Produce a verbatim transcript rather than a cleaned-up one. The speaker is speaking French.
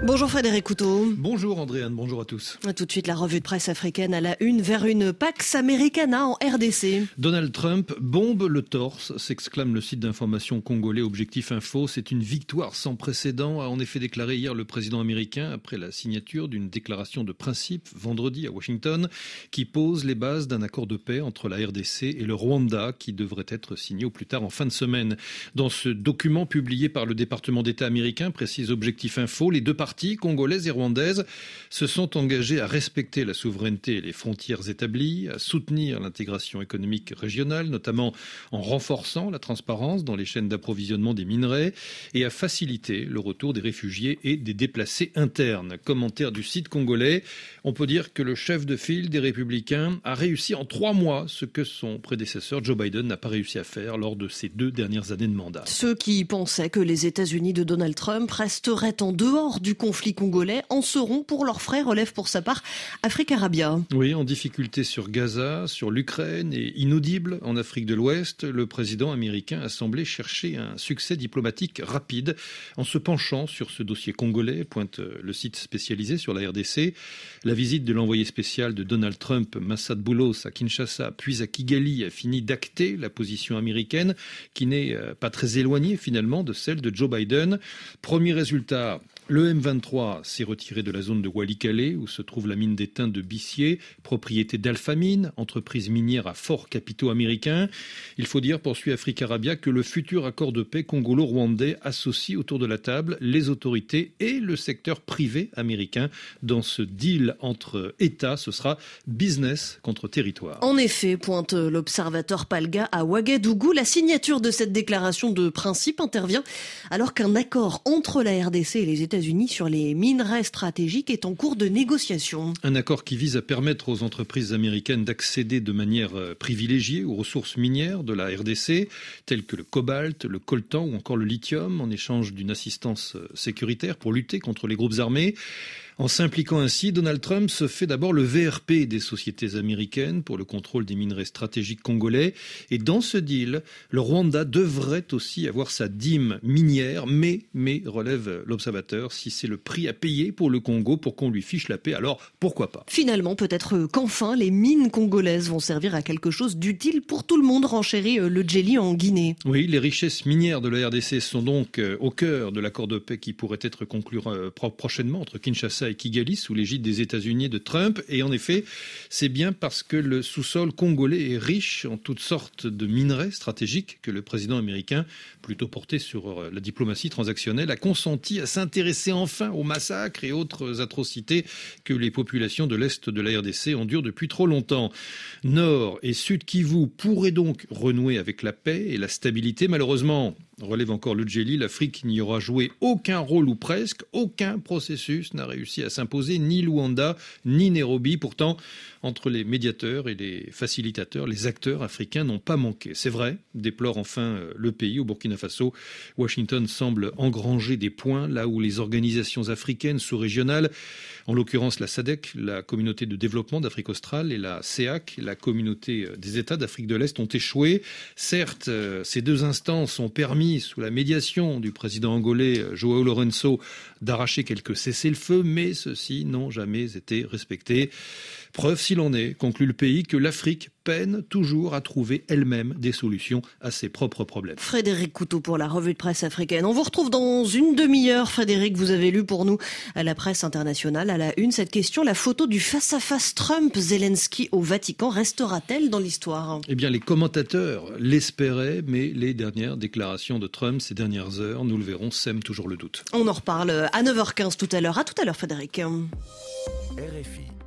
Bonjour Frédéric Couteau. Bonjour Andréane, bonjour à tous. Tout de suite la revue de presse africaine à la une vers une Pax Americana en R D C. Donald Trump bombe le torse, s'exclame le site d'information congolais Objectif Info. C'est une victoire sans précédent, a en effet déclaré hier le président américain après la signature d'une déclaration de principe vendredi à Washington qui pose les bases d'un accord de paix entre la R D C et le Rwanda qui devrait être signé au plus tard en fin de semaine. Dans ce document publié par le département d'État américain, précise Objectif Info, les deux parties congolaises et rwandaises se sont engagées à respecter la souveraineté et les frontières établies, à soutenir l'intégration économique régionale, notamment en renforçant la transparence dans les chaînes d'approvisionnement des minerais et à faciliter le retour des réfugiés et des déplacés internes. Commentaire du site congolais, on peut dire que le chef de file des Républicains a réussi en trois mois ce que son prédécesseur Joe Biden n'a pas réussi à faire lors de ses deux dernières années de mandat. Ceux qui pensaient que les États-Unis de Donald Trump resteraient en dehors du conflit congolais en seront pour leurs frais, relève pour sa part Afrique Arabia. Oui, en difficulté sur Gaza, sur l'Ukraine et inaudible en Afrique de l'Ouest, le président américain a semblé chercher un succès diplomatique rapide en se penchant sur ce dossier congolais, pointe le site spécialisé sur la R D C. La visite de l'envoyé spécial de Donald Trump, Massad Boulos, à Kinshasa, puis à Kigali, a fini d'acter la position américaine qui n'est pas très éloignée finalement de celle de Joe Biden. Premier résultat, le M vingt-trois s'est retiré de la zone de Walikale où se trouve la mine d'étain de Bissier, propriété d'Alphamine, entreprise minière à forts capitaux américains. Il faut dire, poursuit Afrique Arabia, que le futur accord de paix congolo-rwandais associe autour de la table les autorités et le secteur privé américain. Dans ce deal entre États, ce sera business contre territoire. En effet, pointe l'observateur Palga à Ouagadougou, la signature de cette déclaration de principe intervient alors qu'un accord entre la R D C et les États-Unis États-Unis sur les minerais stratégiques est en cours de négociation. Un accord qui vise à permettre aux entreprises américaines d'accéder de manière privilégiée aux ressources minières de la R D C, telles que le cobalt, le coltan ou encore le lithium, en échange d'une assistance sécuritaire pour lutter contre les groupes armés. En s'impliquant ainsi, Donald Trump se fait d'abord le V R P des sociétés américaines pour le contrôle des minerais stratégiques congolais. Et dans ce deal, le Rwanda devrait aussi avoir sa dîme minière, mais, mais relève l'observateur, si c'est le prix à payer pour le Congo pour qu'on lui fiche la paix, alors pourquoi pas? Finalement, peut-être qu'enfin, les mines congolaises vont servir à quelque chose d'utile pour tout le monde, renchérit le Djeli en Guinée. Oui, les richesses minières de la R D C sont donc au cœur de l'accord de paix qui pourrait être conclu prochainement entre Kinshasa et Kigali sous l'égide des États-Unis et de Trump. Et en effet, c'est bien parce que le sous-sol congolais est riche en toutes sortes de minerais stratégiques que le président américain, plutôt porté sur la diplomatie transactionnelle, a consenti à s'intéresser enfin aux massacres et autres atrocités que les populations de l'Est de la R D C endurent depuis trop longtemps. Nord et Sud Kivu pourraient donc renouer avec la paix et la stabilité. Malheureusement, relève encore le Djeli, l'Afrique n'y aura joué aucun rôle ou presque, aucun processus n'a réussi à s'imposer, ni Luanda, ni Nairobi. Pourtant, entre les médiateurs et les facilitateurs, les acteurs africains n'ont pas manqué. C'est vrai, déplore enfin le pays. Au Burkina Faso, Washington semble engranger des points là où les organisations africaines sous-régionales, en l'occurrence la SADC, la communauté de développement d'Afrique australe, et la C E A C, la communauté des États d'Afrique de l'Est, ont échoué. Certes, ces deux instances ont permis, sous la médiation du président angolais João Lourenço, d'arracher quelques cessez-le-feu, mais ceux-ci n'ont jamais été respectés. Preuve s'il en est, conclut le pays, que l'Afrique peine toujours à trouver elle-même des solutions à ses propres problèmes. Frédéric Couteau pour la revue de presse africaine. On vous retrouve dans une demi-heure. Frédéric, vous avez lu pour nous à la presse internationale, à la une, cette question: la photo du face-à-face Trump-Zelensky au Vatican restera-t-elle dans l'histoire? Eh bien, les commentateurs l'espéraient, mais les dernières déclarations de Trump ces dernières heures, nous le verrons, sèment toujours le doute. On en reparle à neuf heures quinze tout à l'heure. À tout à l'heure, Frédéric. R F I.